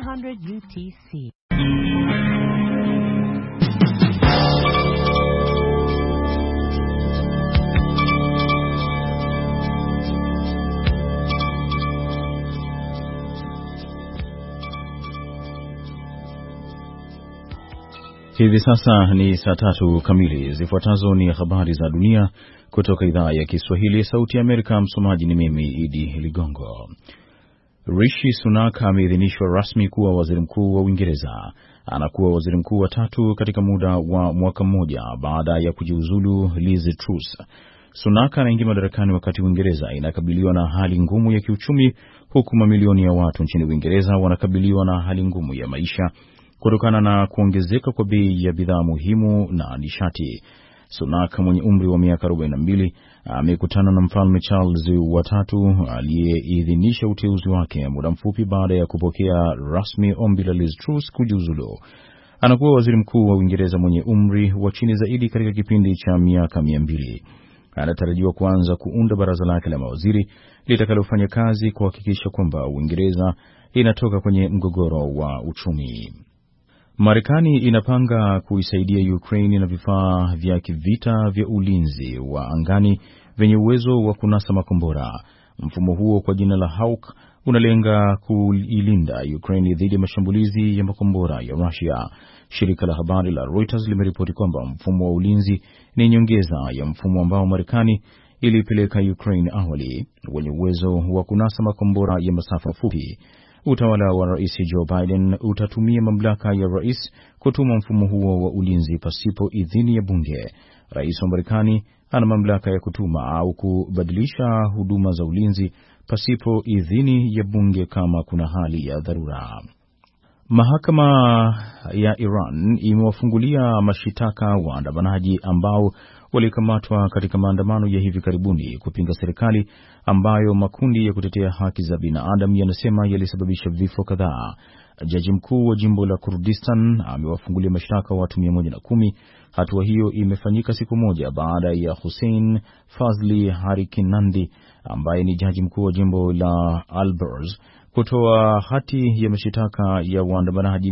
300 UTC. Hivi sasa ni saa 3 kamili. Zifuatazo ni habari za dunia kutoka idhaa ya Kiswahili ya Sauti ya Amerika. Msomaji ni mimi Idi Ligongo. Rishi Sunak ameidhinishwa rasmi kuwa waziri mkuu wa Uingereza. Anakuwa waziri mkuu wa 3 katika muda wa mwaka mmoja baada ya kujiuzulu Liz Truss. Sunak anaingia madarakani wakati Uingereza inakabiliwa na hali ngumu ya kiuchumi, huku mamilioni ya watu nchini Uingereza wanakabiliwa na hali ngumu ya maisha kutokana na kuongezeka kwa bei ya bidhaa muhimu na nishati. Sunak mwenye umri wa miaka 42 amekutana na Mfalme Charles wa 3 aliyeidhinisha uteuzi wake muda mfupi baada ya kupokea rasmi ombi la Liz Truss kujiuzulu. Anakuwa waziri mkuu wa Uingereza mwenye umri wa chini zaidi katika kipindi cha miaka 200. Anatarajiwa kuanza kuunda baraza lake la mawaziri litakalofanya kazi kuhakikisha kwamba Uingereza inatoka kwenye mgogoro wa uchumi. Marekani inapanga kuisaidia Ukraine na vifaa vya kivita vya ulinzi wa angani vyenye uwezo wa kunasa makombora. Mfumo huo kwa jina la Hawk unalenga kuilinda Ukraine dhidi ya mashambulizi ya makombora ya Russia. Shirika la habari la Reuters limeripoti kwamba mfumo wa ulinzi ni nyongeza ya mfumo ambao Marekani ilipeleka Ukraine awali, wenye uwezo wa kunasa makombora ya masafa mafupi. Utawala wa Rais Joe Biden utatumia mamlaka ya rais kutuma mfumo huo wa ulinzi pasipo idhini ya bunge. Rais wa Marekani ana mamlaka ya kutuma au kubadilisha huduma za ulinzi pasipo idhini ya bunge kama kuna hali ya dharura. Mahakama ya Iran imewafungulia mashitaka waandamanaji ambao walikamatwa katika maandamano ya hivi karibuni kupinga serikali ambayo makundi ya kutetea haki za binadamu yanasema yalisababisha vifo kadhaa. Jaji mkuu wa jimbo la Kurdistan amewafungulia mashtaka watu 110. Hatua hiyo imefanyika siku moja baada ya Hussein Fazli Harikinandi ambaye ni jaji mkuu wa jimbo la Alborz kutoa hati ya mashitaka ya waandamanaji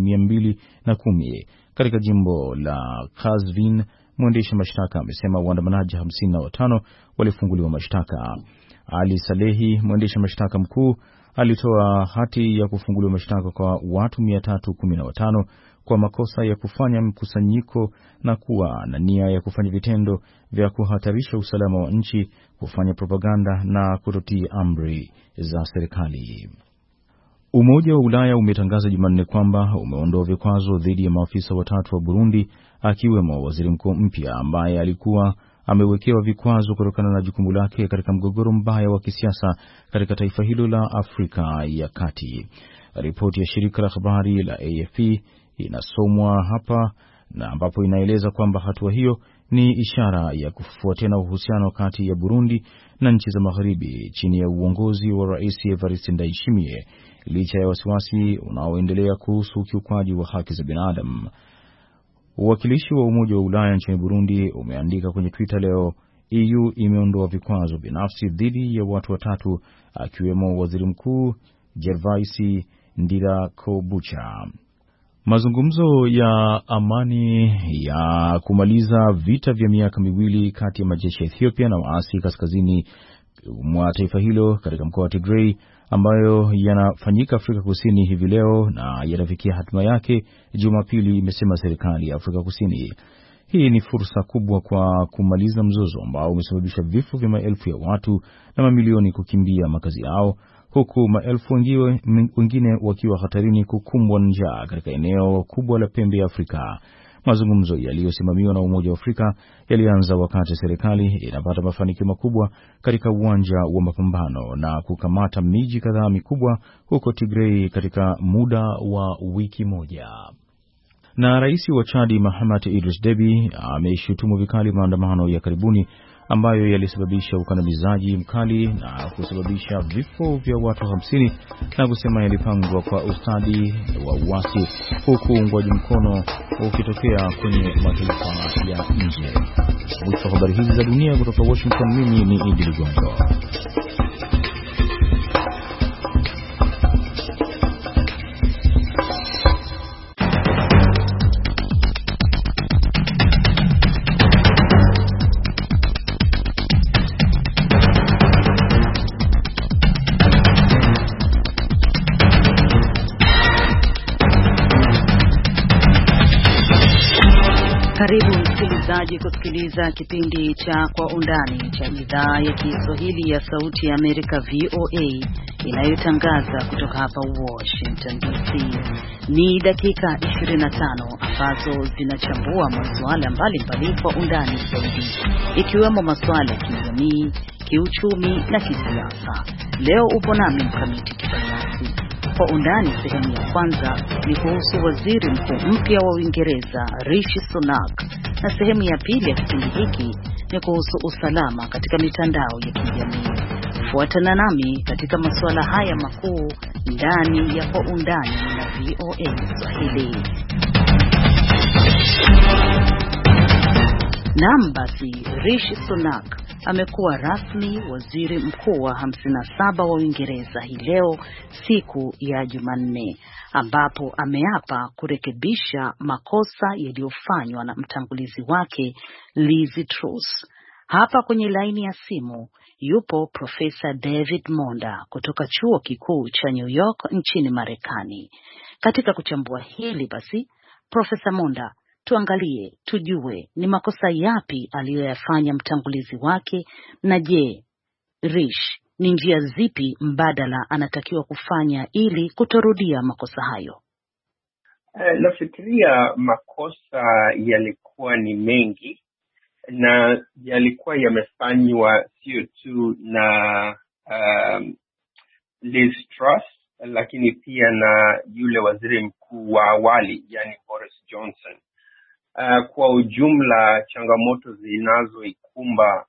210 katika jimbo la Kazvin. Mwendesha mashtaka amesema waandamanaji 55 walifunguliwa mashtaka. Ali Salehi, mwendesha mashtaka mkuu, alitoa hati ya kufunguliwa mashtaka kwa watu 315 kwa makosa ya kufanya mkusanyiko na kuwa na nia ya kufanya vitendo vya kuhatarisha usalama wa nchi, kufanya propaganda na kutotii amri za serikali. Umoja wa Ulaya umetangaza Jumanne kwamba umeondoa vikwazo dhidi ya maafisa 3 wa Burundi, akiwemo waziri mkuu mpya ambaye alikuwa amewekewa vikwazo kutokana na jukumu lake katika mgogoro mbaya wa kisiasa katika taifa hilo la Afrika ya Kati. Ripoti ya shirika la habari la AFP inasomwa hapa na ambapo inaeleza kwamba hatua hiyo ni ishara ya kufufua tena uhusiano kati ya Burundi na nchi za magharibi chini ya uongozi wa Rais Evariste Ndayishimiye, licha ya wasiwasi unaoendelea kuhusu ukiukwaji wa haki za binadamu. Uwakilishi wa Umoja wa Ulaya nchini Burundi umeandika kwenye Twitter leo, EU imeondoa vikwazo binafsi dhidi ya watu 3 akiwemo waziri mkuu Gervais Ndirakobucha. Mazungumzo ya amani ya kumaliza vita vya miaka 2 kati ya majeshi ya Ethiopia na waasi kaskazini mwa taifa hilo katika mkoa wa Tigray ambayo yanafanyika Afrika Kusini hivi leo na yanafikia hatima yake Jumapili, imesema serikali ya Afrika Kusini. Hii ni fursa kubwa kwa kumaliza mzozo ambao umesababisha vifo vya maelfu ya watu na mamilioni kukimbia makazi yao, huku maelfu wengine wakiwa hatarini kukumbwa na njaa katika eneo kubwa la pembe ya Afrika. Mazungumzo yaliyosimamiwa na Umoja wa Afrika yalianza wakati serikali inapata mafanikio makubwa katika uwanja wa mapambano na kukamata miji kadhaa mikubwa huko Tigray katika muda wa wiki moja. Na rais wa Chadi Mahamat Idris Deby ameshutumu vikali maandamano ya karibuni ambayo yalisababisha ukandamizaji mkali na kusababisha vifo vya watu 50 na kusema yalipangwa kwa ustadi wa uasi, huku uungwaji mkono ukitokea kwenye mataifa ya nje. Mwisho wa habari hizi za dunia kutoka Washington, mimi ni Idi Ligongo. unahitaji kusikiliza kipindi cha Kwa Undani cha idhaa ya Kiswahili ya Sauti ya Amerika VOA inayotangaza kutoka hapa Washington DC. Ni dakika 25 ambazo zinachambua masuala mbalimbali kwa undani zaidi, ikiwemo masuala ya kijamii, kiuchumi na kisiasa. Leo upo nami Mkamiti Kibayasi. Kwa Undani sehemu ya kwanza ni kuhusu waziri mkuu mpya wa Uingereza Rishi Sunak, na sehemu ya pili ya kipindi hiki ni kuhusu usalama katika mitandao ya kijamii. Fuatana nami katika masuala haya makuu ndani ya Kwa Undani na VOA Swahili. Naam, basi Rishi Sunak amekuwa rasmi waziri mkuu wa 57 wa Uingereza hii leo siku ya Jumanne, ambapo ameapa kurekebisha makosa yaliyofanywa na mtangulizi wake Liz Truss. Hapa kwenye laini ya simu yupo Profesa David Monda kutoka chuo kikuu cha New York nchini Marekani. Katika kuchambua hili basi, Profesa Monda, tuangalie, tujue ni makosa yapi aliyoyafanya mtangulizi wake, na je, Rish ni njia zipi mbadala anatakiwa kufanya ili kutorudia makosa hayo? Nafikiria makosa yalikuwa ni mengi na yalikuwa yamefanywa sio tu na Liz Truss, lakini pia na yule waziri mkuu wa awali, yani Boris Johnson. Kwa ujumla, changamoto zinazoikumba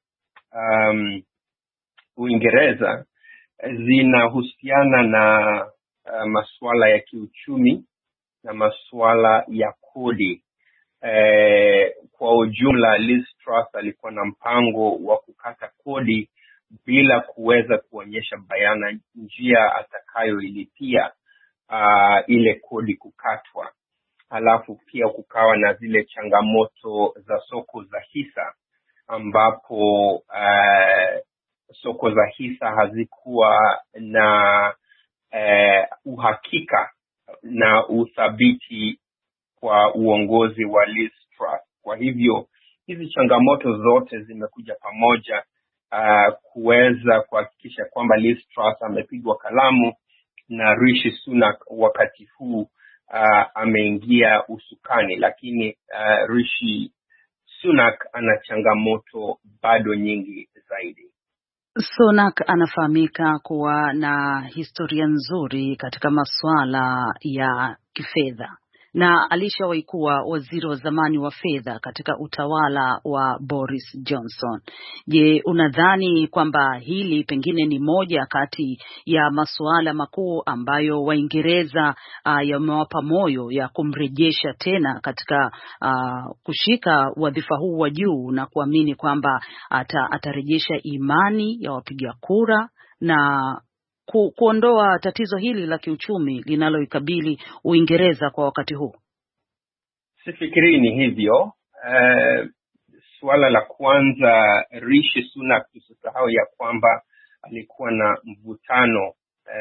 Uingereza zinahusiana na masuala ya kiuchumi na masuala ya kodi. Kwa ujumla, Liz Truss alikuwa na mpango wa kukata kodi bila kuweza kuonyesha bayana njia atakayoilipia ile kodi kukatwa. Halafu pia kukawa na zile changamoto za soko za hisa, ambapo soko za hisa hazikuwa na uhakika na uthabiti kwa uongozi wa Liz Truss. Kwa hivyo hizi changamoto zote zimekuja pamoja kuweza kuhakikisha kwamba Liz Truss amepigwa kalamu na Rishi Sunak wakati huu ameingia usukani. Lakini Rishi Sunak ana changamoto bado nyingi zaidi. Sunak anafahamika kuwa na historia nzuri katika masuala ya kifedha na alishawahi kuwa waziri wa zamani wa fedha katika utawala wa Boris Johnson. Je, unadhani kwamba hili pengine ni moja kati ya masuala makuu ambayo Waingereza yamewapa moyo ya kumrejesha tena katika kushika wadhifa huu wa juu, na kuamini kwamba atarejesha imani ya wapiga kura na kuondoa tatizo hili la kiuchumi linaloikabili Uingereza kwa wakati huu? Sifikiri ni hivyo. Suala la kwanza, Rishi Sunak, tusisahau ya kwamba alikuwa na mvutano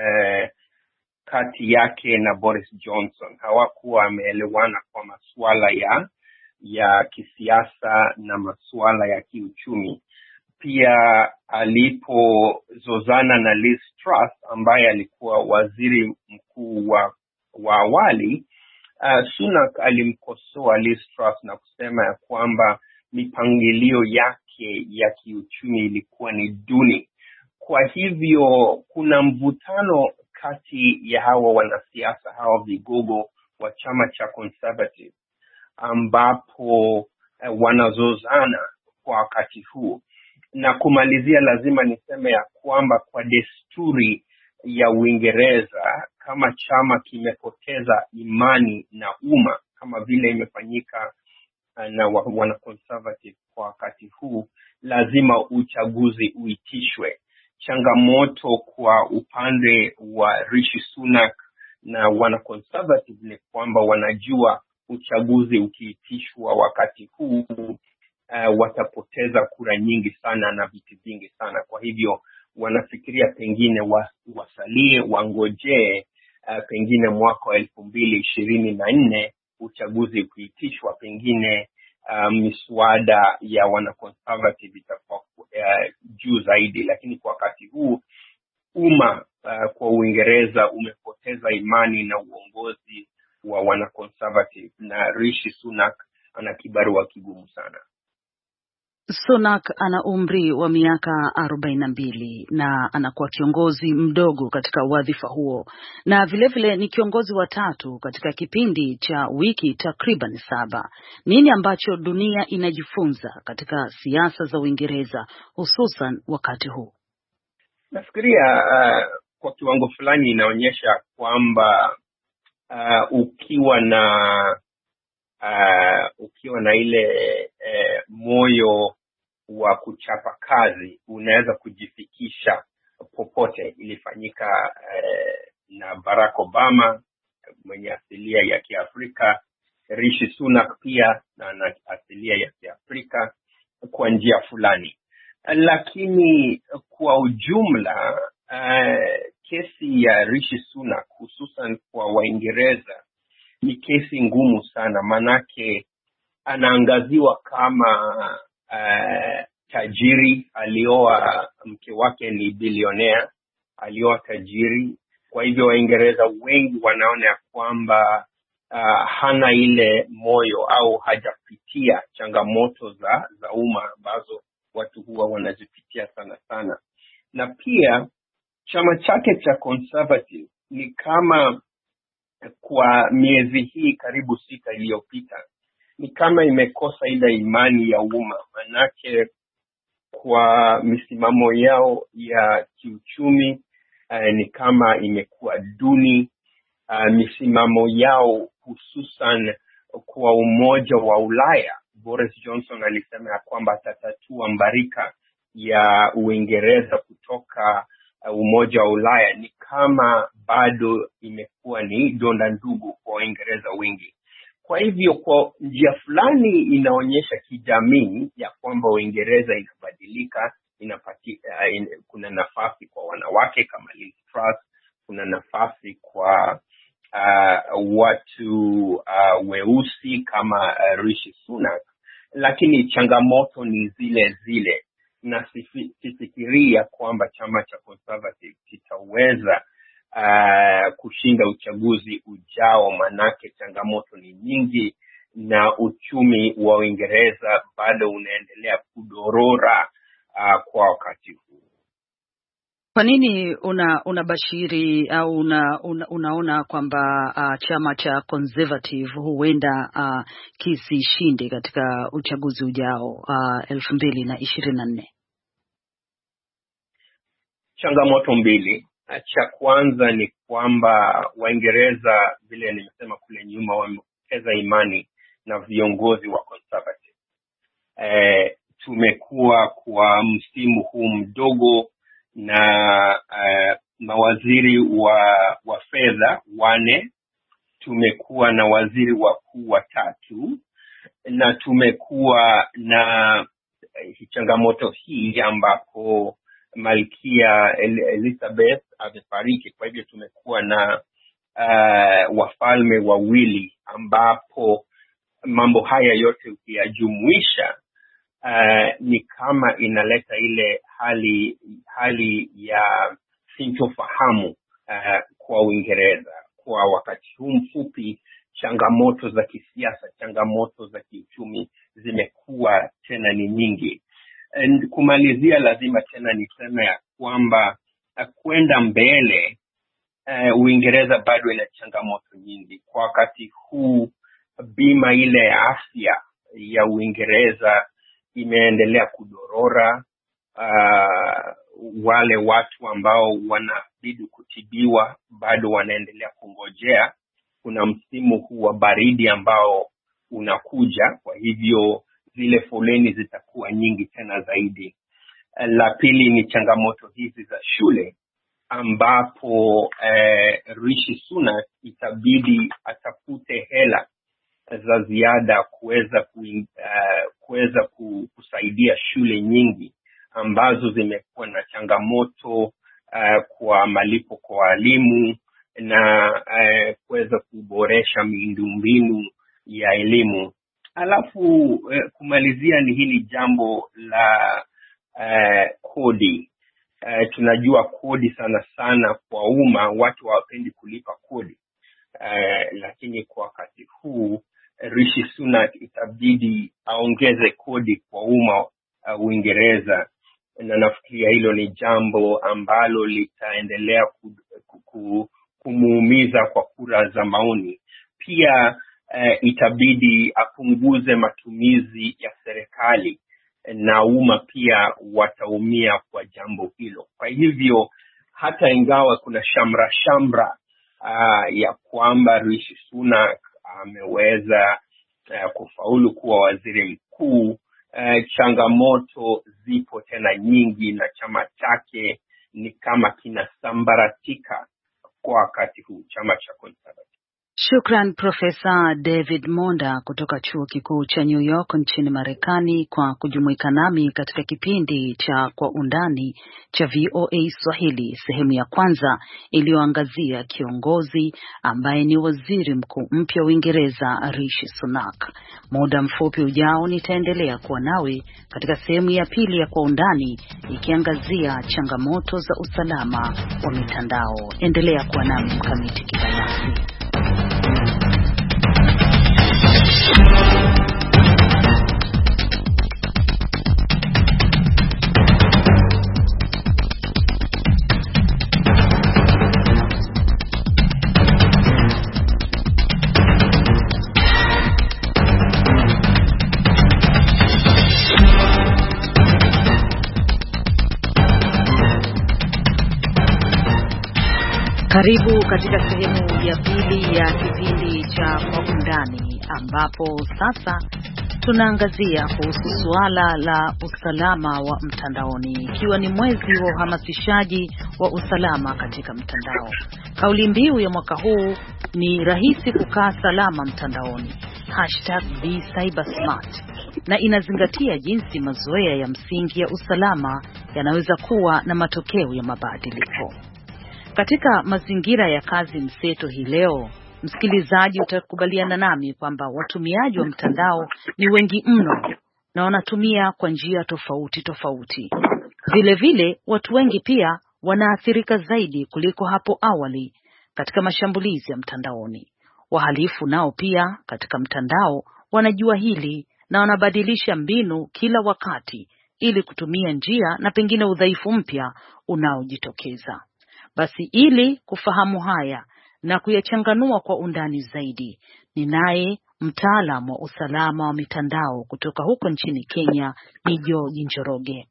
kati yake na Boris Johnson. Hawakuwa wameelewana kwa masuala ya kisiasa na masuala ya kiuchumi. Pia alipozozana na Liz Truss ambaye alikuwa waziri mkuu wa awali, Sunak alimkosoa Liz Truss na kusema ya kwamba mipangilio yake ya kiuchumi ilikuwa ni duni. Kwa hivyo kuna mvutano kati ya hawa wanasiasa, hawa vigogo wa chama cha Conservative, ambapo wanazozana kwa wakati huu. Na kumalizia, lazima niseme ya kwamba kwa desturi ya Uingereza, kama chama kimepoteza imani na umma kama vile imefanyika na wana Conservative kwa wakati huu, lazima uchaguzi uitishwe. Changamoto kwa upande wa Rishi Sunak na wana Conservative ni kwamba wanajua uchaguzi ukiitishwa wakati huu watapoteza kura nyingi sana na viti vingi sana. Kwa hivyo wanafikiria pengine wasalie, wangojee pengine mwaka wa 2024 uchaguzi ukiitishwa, pengine miswada ya wana-conservative itakuwa juu zaidi. Lakini kwa wakati huu umma kwa Uingereza umepoteza imani na uongozi wa wana-conservative, na Rishi Sunak ana kibarua kigumu sana. Sunak ana umri wa miaka 42 na anakuwa kiongozi mdogo katika wadhifa huo, na vilevile ni kiongozi wa tatu katika kipindi cha wiki takriban 7. Nini ambacho dunia inajifunza katika siasa za Uingereza hususan wakati huu? Nafikiria kwa kiwango fulani inaonyesha kwamba ukiwa na ile moyo wa kuchapa kazi unaweza kujifikisha popote. Ilifanyika na Barack Obama mwenye asilia ya Kiafrika, Rishi Sunak pia na asilia ya Kiafrika kwa njia fulani. Lakini kwa ujumla kesi ya Rishi Sunak hususan kwa Waingereza ni kesi ngumu sana, manake anaangaziwa kama tajiri. Alioa, mke wake ni bilionea, alioa tajiri. Kwa hivyo Waingereza wengi wanaona kwamba hana ile moyo au hajapitia changamoto za umma ambazo watu huwa wanazipitia sana sana. Na pia chama chake cha Conservative ni kama kwa miezi hii karibu 6 iliyopita ni kama imekosa ile imani ya umma, manake kwa misimamo yao ya kiuchumi ni kama imekuwa duni. Misimamo yao hususan kwa Umoja wa Ulaya, Boris Johnson alisema kwamba atatatua mbarika ya Uingereza kutoka Umoja wa Ulaya, ni kama bado imekuwa ni donda ndugu kwa Waingereza wengi. Kwa hivyo kwa njia fulani inaonyesha kijamii ya kwamba Uingereza inabadilika, kuna nafasi kwa wanawake kama Liz Truss, kuna nafasi kwa watu weusi kama Rishi Sunak, lakini changamoto ni zile zile. Na sifikiria kwamba chama cha Conservative kitaweza kushinda uchaguzi ujao, manake changamoto ni nyingi na uchumi wa Uingereza bado unaendelea kudorora kwa wakati huu. Kwa nini unabashiri au unaona kwamba chama cha Conservative huenda kisishinde katika uchaguzi ujao 2024? Changamoto mbili. Cha kwanza ni kwamba Waingereza, vile nimesema kule nyuma, wamepoteza imani na viongozi wa Conservative. Tumekuwa kwa msimu huu mdogo na mawaziri wa fedha 4, tumekuwa na waziri wakuu 3, na tumekuwa na changamoto hii ambapo Malkia Elizabeth amefariki. Kwa hivyo tumekuwa na wafalme 2, ambapo mambo haya yote ukiyajumuisha ni kama inaleta ile hali ya sintofahamu kwa Uingereza. Kwa wakati huu mfupi, changamoto za kisiasa, changamoto za kiuchumi zimekuwa tena ni nyingi. Kumalizia, lazima tena niseme ya kwamba kwenda mbele Uingereza bado ina changamoto nyingi. Kwa wakati huu bima ile ya afya ya Uingereza imeendelea kudorora. Wale watu ambao wanabidi kutibiwa bado wanaendelea kungojea. Kuna msimu huu wa baridi ambao unakuja, kwa hivyo zile foleni zitakuwa nyingi tena zaidi. La pili ni changamoto hizi za shule, ambapo Rishi Sunak itabidi atafute hela za ziada kuweza kusaidia shule nyingi ambazo zimekuwa na changamoto kwa malipo kwa walimu na kuweza kuboresha miundombinu ya elimu. Alafu kumalizia ni hili jambo la kodi. Tunajua kodi sana sana kwa umma, watu hawapendi kulipa kodi. Lakini kwa wakati huu Rishi Sunak itabidi aongeze kodi kwa umma Uingereza, na nafikiria hilo ni jambo ambalo litaendelea kumuumiza kwa kura za maoni. Pia itabidi apunguze matumizi ya serikali, na umma pia wataumia kwa jambo hilo. Kwa hivyo hata ingawa kuna shamra ya kwamba Rishi Sunak ameweza kufaulu kuwa waziri mkuu, changamoto zipo tena nyingi, na chama chake ni kama kinasambaratika kwa wakati huu, chama cha Conservative. Shukran Profesa David Monda kutoka Chuo Kikuu cha New York nchini Marekani kwa kujumuika nami katika kipindi cha Kwa Undani cha VOA Swahili, sehemu ya kwanza iliyoangazia kiongozi ambaye ni waziri mkuu mpya Uingereza Rishi Sunak. Muda mfupi ujao nitaendelea kuwa nawe katika sehemu ya pili ya Kwa Undani ikiangazia changamoto za usalama wa mitandao. Endelea kuwa nami Mkamiti Kibayasi. Karibu katika sehemu ya pili ya kipindi cha Kwa Undani, ambapo sasa tunaangazia kuhusu suala la usalama wa mtandaoni, ikiwa ni mwezi wa uhamasishaji wa usalama katika mtandao. Kauli mbiu ya mwaka huu ni rahisi kukaa salama mtandaoni, #BeCybersmart, na inazingatia jinsi mazoea ya msingi ya usalama yanaweza kuwa na matokeo ya mabadiliko. Katika mazingira ya kazi mseto hii leo, msikilizaji, utakubaliana nami kwamba watumiaji wa mtandao ni wengi mno na wanatumia kwa njia tofauti. Vile vile, watu wengi pia wanaathirika zaidi kuliko hapo awali katika mashambulizi ya mtandaoni. Wahalifu nao pia katika mtandao wanajua hili na wanabadilisha mbinu kila wakati ili kutumia njia na pengine udhaifu mpya unaojitokeza. Basi ili kufahamu haya na kuyachanganua kwa undani zaidi, ninaye mtaalamu wa usalama wa mitandao kutoka huko nchini Kenya, ni George Njoroge.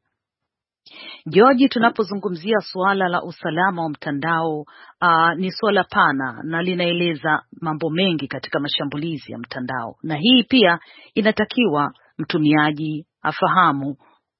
George, tunapozungumzia suala la usalama wa mtandao, ni suala pana na linaeleza mambo mengi katika mashambulizi ya mtandao, na hii pia inatakiwa mtumiaji afahamu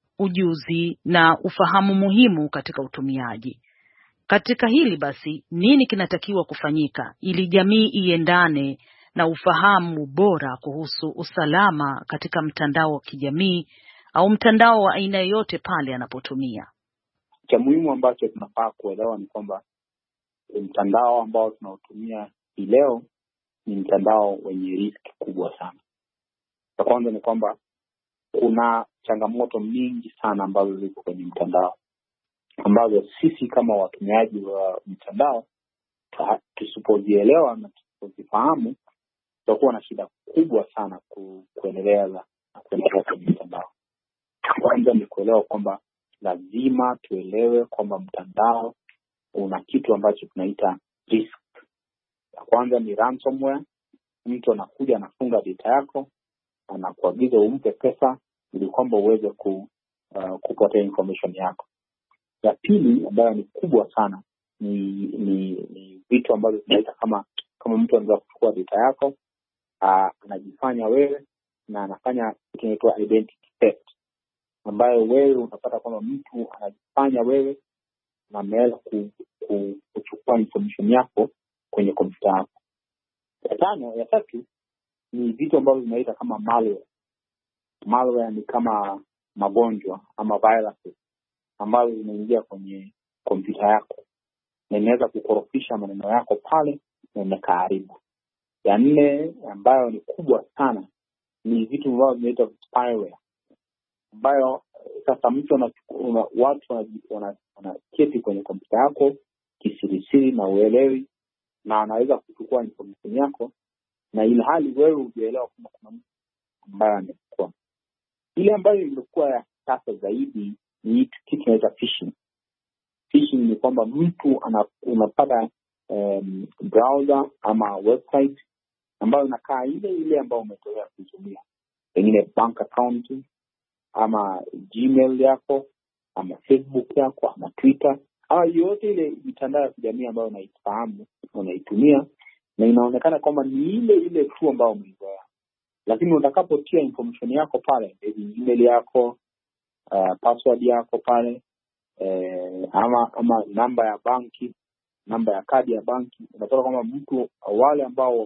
ujuzi na ufahamu muhimu katika utumiaji. Katika hili basi, nini kinatakiwa kufanyika ili jamii iendane na ufahamu bora kuhusu usalama katika mtandao wa kijamii au mtandao wa aina yoyote pale anapotumia? Cha muhimu ambacho tunafaa kuelewa ni kwamba mtandao ambao tunautumia hii leo ni mtandao wenye riski kubwa sana. Kwa kwanza ni kwamba kuna changamoto mingi sana ambazo ziko kwenye mtandao, ambazo sisi kama watumiaji wa mtandao tusipozielewa na tusipozifahamu, tutakuwa na shida kubwa sana kuendelea kwenye mtandao. Kwanza ni kuelewa kwamba lazima tuelewe kwamba mtandao una kitu ambacho tunaita risk. Kwanza ni ransomware. Mtu anakuja anafunga data yako, anakuagiza umpe pesa ili kwamba uweze kupata information yako. Ya pili ambayo ni kubwa sana ni vitu ambavyo tunaita kama mtu anaweza kuchukua data yako, anajifanya wewe na anafanya kitu kinaitwa identity theft, ambayo wewe unapata kwamba mtu anajifanya wewe na ameweza kuchukua information yako kwenye kompyuta yako. Ya tatu ni vitu ambavyo tunaita kama malware. Malware ni kama magonjwa ama viruses ambazo zinaingia kwenye kompyuta yako na inaweza kukorofisha maneno yako pale na inakaharibu. Ya nne ambayo ni kubwa sana ni vitu ambavyo vinaitwa spyware, ambayo sasa mtu watu wanaketi kwenye kompyuta yako kisirisiri na uelewi, na anaweza kuchukua information yako, na ile hali wewe hujaelewa kama kuna mtu ambaye amechukua. Ile ambayo imekuwa ya sasa zaidi ni kitu kinaitwa phishing. Phishing ni kwamba mtu unapata browser ama website ambayo inakaa ile ambayo umetoa kutumia, pengine bank account ama Gmail yako ama Facebook yako ama Twitter au yote ile mitandao ya kijamii ambayo unaifahamu, unaitumia, na inaonekana kwamba ni ile tu ambayo umeizoea. Lakini utakapotia information yako pale, email yako, password yako pale, ama namba ya banki, namba ya kadi ya banki, unapata kwamba mtu wale ambao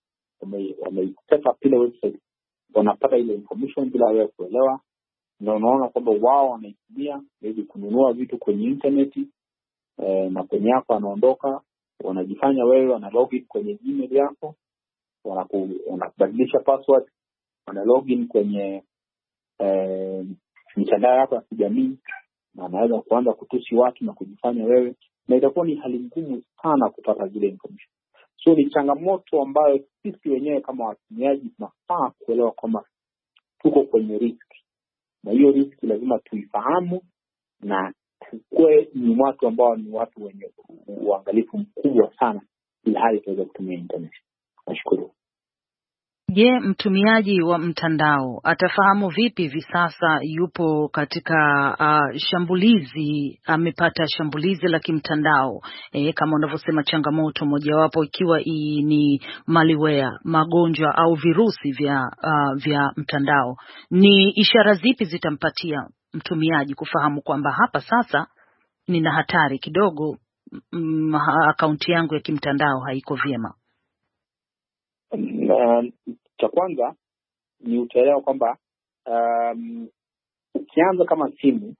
set up ile website wanapata ile information bila wewe kuelewa, na unaona kwamba wao wanaitumia ili kununua vitu kwenye internet, na kwenye yako anaondoka, wanajifanya wewe wana login kwenye Gmail yako, wanabadilisha password, wana login kwenye mitandao yako ya kijamii, na anaweza kuanza kutusi watu na kujifanya wewe, na itakuwa ni hali ngumu sana kupata zile information. So ni changamoto ambayo sisi wenyewe kama watumiaji tunafaa kuelewa kwamba tuko kwenye risk, na hiyo risk lazima tuifahamu, na tukue ni watu ambao ni watu wenye uangalifu mkubwa sana ili hali tuweze kutumia internet. Nashukuru. Je, mtumiaji wa mtandao atafahamu vipi hivi sasa yupo katika shambulizi, amepata shambulizi la kimtandao? Kama unavyosema, changamoto mojawapo ikiwa ni malware, magonjwa au virusi vya mtandao. Ni ishara zipi zitampatia mtumiaji kufahamu kwamba hapa sasa nina hatari kidogo, akaunti yangu ya kimtandao haiko vyema? Cha kwanza ni utaelewa kwamba ukianza kama simu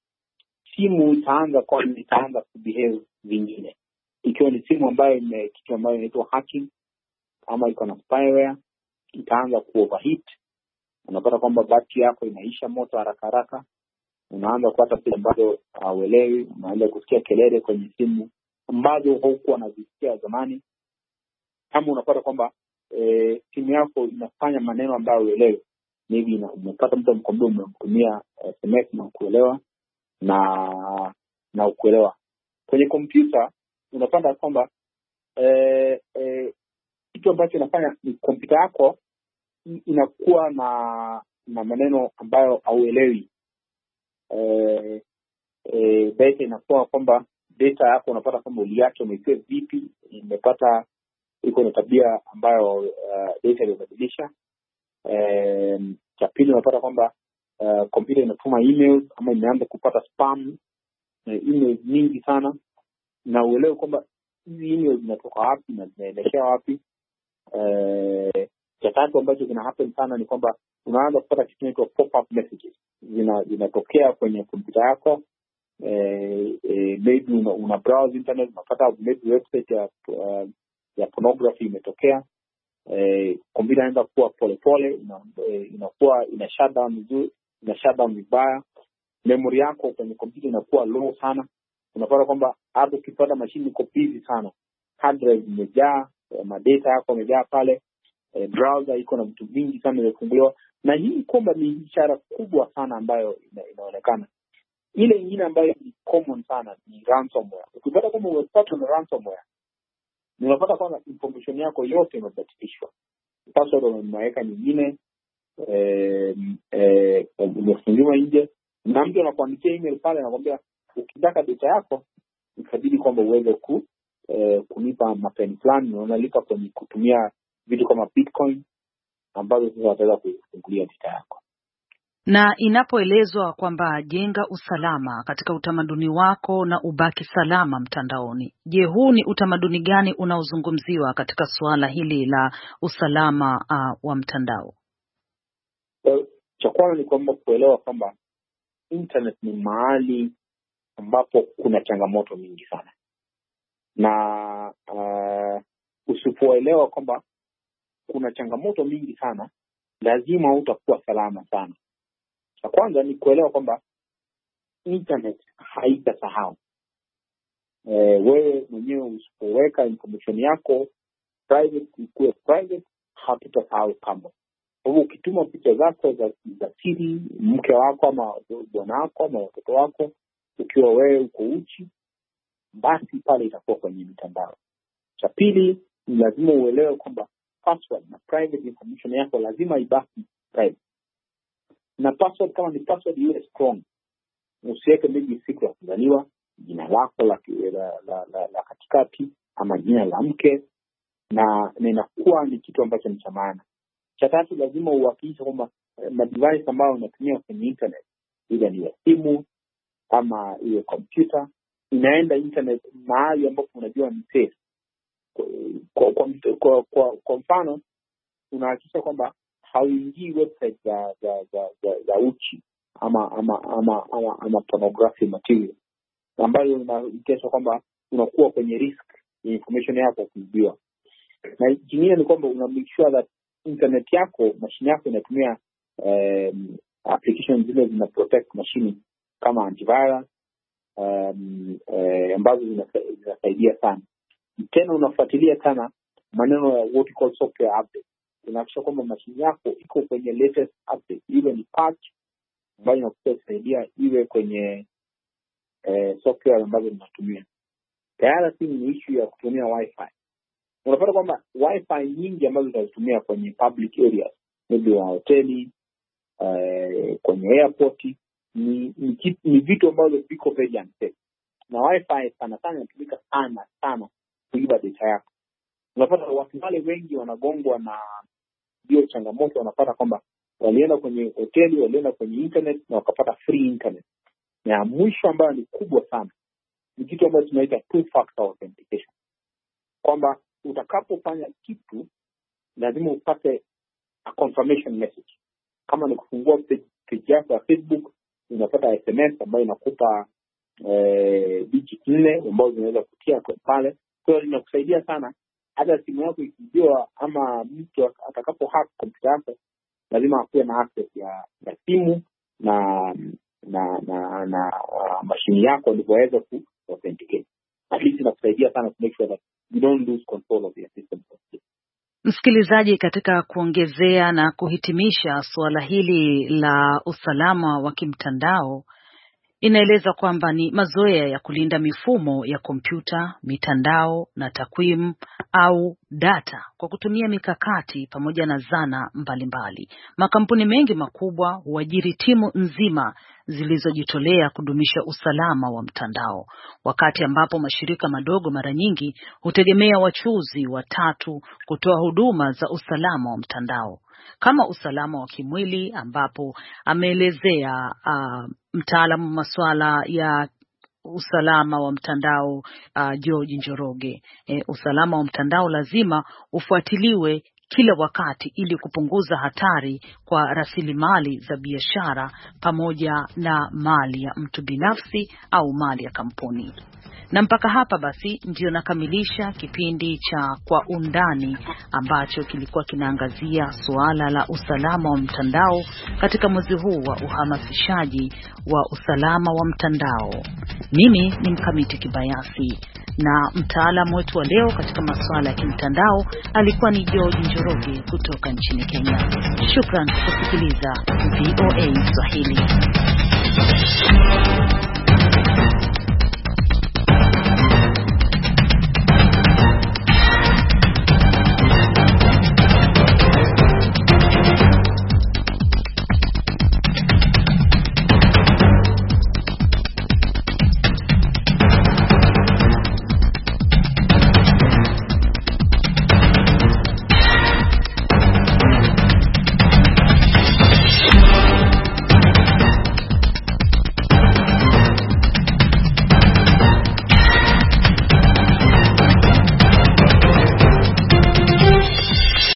itaanza kubehave vingine. Ikiwa ni simu ambayo kitu ambayo inaitwa hacking ama iko na spyware, itaanza kuoverheat. Unapata kwamba battery yako inaisha moto haraka, unaanza kupata picha ambazo hauelewi, unaanza kusikia kelele kwenye simu ambazo haukuwa unazisikia zamani. Kama unapata kwamba simu yako inafanya maneno ambayo uelewi, maybe unapata mtu mkombozi umemtumia SMS na kuelewa na ukuelewa. Kwenye kompyuta unapata kwamba kitu ambacho inafanya ni kompyuta yako inakuwa na maneno ambayo hauelewi. Data inakuwa kwamba data yako unapata kwamba uliacha umesave vipi, imepata iko na tabia ambayo data imebadilisha. Cha pili unapata kwamba kompyuta inatuma emails ama imeanza kupata spam emails nyingi sana, na uelewe kwamba hizi emails zinatoka wapi na zinaelekea wapi. Cha tatu ambacho kina happen sana ni kwamba unaanza kupata kitu kinaitwa pop-up messages zinatokea kwenye kompyuta yako. Maybe una browse internet, unapata maybe website ya pornography imetokea. Kompyuta inaanza kuwa polepole, inakuwa ina shutdown vibaya. Memory yako kwenye kompyuta inakuwa low sana. Unapata kwamba hapo ukipata machine iko busy sana, hard drive imejaa, data yako imejaa pale, browser iko na vitu vingi sana vimefunguliwa, na hii kwamba ni ishara kubwa sana ambayo inaonekana. Ile nyingine ambayo ni common sana ni ransomware. Ukipata kwamba umepata na ransomware, unapata kwamba information yako yote imebadilishwa. Password umeweka nyingine, umefungiwa nje, na mtu anakuandikia email pale anakuambia ukitaka data yako ikabidi kwamba uweze kunipa mapeni fulani, na unalipa kwenye kutumia vitu kama Bitcoin ambazo sasa wataweza kufungulia data yako. Na inapoelezwa kwamba jenga usalama katika utamaduni wako na ubaki salama mtandaoni, je, huu ni utamaduni gani unaozungumziwa katika suala hili la usalama wa mtandao? Cha kwanza ni kwamba kuelewa kwamba internet ni mahali ambapo kuna changamoto mingi sana, na usipoelewa kwamba kuna changamoto mingi sana, lazima utakuwa salama sana. Cha kwanza ni kuelewa kwamba internet haitasahau. Wewe mwenyewe usipoweka information yako private, ikuwe private, hatutasahau kamwe. Kwa hivyo ukituma picha zako za siri, mke wako ama bwana wako ama watoto wako, ukiwa wewe uko uchi, basi pale itakuwa kwenye mitandao. Cha pili, ni lazima uelewe kwamba password na private information yako lazima ibaki private. Na password kama ni password iwe strong. Usiweke maybe siku ya kuzaliwa, jina lako la katikati ama jina la mke, na inakuwa ni kitu ambacho ni cha maana. Cha tatu, lazima uhakikishe kwamba device ambayo unatumia kwenye internet, ile ni simu ama ile computer, inaenda internet mahali ambapo unajua ni safe. Kwa mfano, unahakikisha kwamba hauingii website za uchi ama pornography material, ambayo inaonyesha kwamba unakuwa kwenye risk ya information yako kuibiwa. Na kingine ni kwamba una make sure that internet yako, machine yako inatumia applications zile zina protect machine kama antivirus, ambazo zinasaidia sana. Tena unafuatilia sana maneno ya what you call software update. Unahakikisha kwamba machine yako iko kwenye latest update, iwe ni patch ambayo inakusaidia iwe kwenye software ambazo unatumia. Tayari ni issue ya kutumia wifi. Unapata kwamba wifi nyingi ambazo tunazitumia kwenye public areas, maybe wa hoteli, kwenye airport, ni vitu ambavyo viko very unsafe. Na wifi sana inatumika sana kuiba data yako. Unapata watu wale wengi wanagongwa na hiyo changamoto, wanapata kwamba walienda kwenye hoteli, walienda kwenye internet na wakapata free internet. Na mwisho ambayo ni kubwa sana ni kitu ambacho tunaita two-factor authentication. Kwamba utakapofanya kitu lazima upate a confirmation message. Kama ni kufungua page yako ya Facebook, unapata SMS ambayo inakupa digit 4 ambazo zinaweza kutia kwa pale. Kwa hiyo inakusaidia sana hata simu yako ikiibiwa ama mtu atakapo hack kompyuta yako, lazima akuwe na access ya simu na mashine yako ndipo aweze ku authenticate. At least inakusaidia sana to make sure that you don't lose control of your system. Msikilizaji, katika kuongezea na kuhitimisha suala hili la usalama wa kimtandao, inaeleza kwamba ni mazoea ya kulinda mifumo ya kompyuta, mitandao na takwimu au data kwa kutumia mikakati pamoja na zana mbalimbali. Makampuni mengi makubwa huajiri timu nzima zilizojitolea kudumisha usalama wa mtandao, wakati ambapo mashirika madogo mara nyingi hutegemea wachuzi watatu kutoa huduma za usalama wa mtandao, kama usalama wa kimwili, ambapo ameelezea mtaalamu masuala ya usalama wa mtandao George Njoroge. Usalama wa mtandao lazima ufuatiliwe kila wakati ili kupunguza hatari kwa rasilimali za biashara pamoja na mali ya mtu binafsi au mali ya kampuni. Na mpaka hapa basi ndio nakamilisha kipindi cha Kwa Undani ambacho kilikuwa kinaangazia suala la usalama wa mtandao katika mwezi huu wa uhamasishaji wa usalama wa mtandao. Mimi ni Mkamiti Kibayasi na mtaalamu wetu wa leo katika masuala ya kimtandao alikuwa ni George Njoroge kutoka nchini Kenya. Shukran kwa kusikiliza VOA Swahili.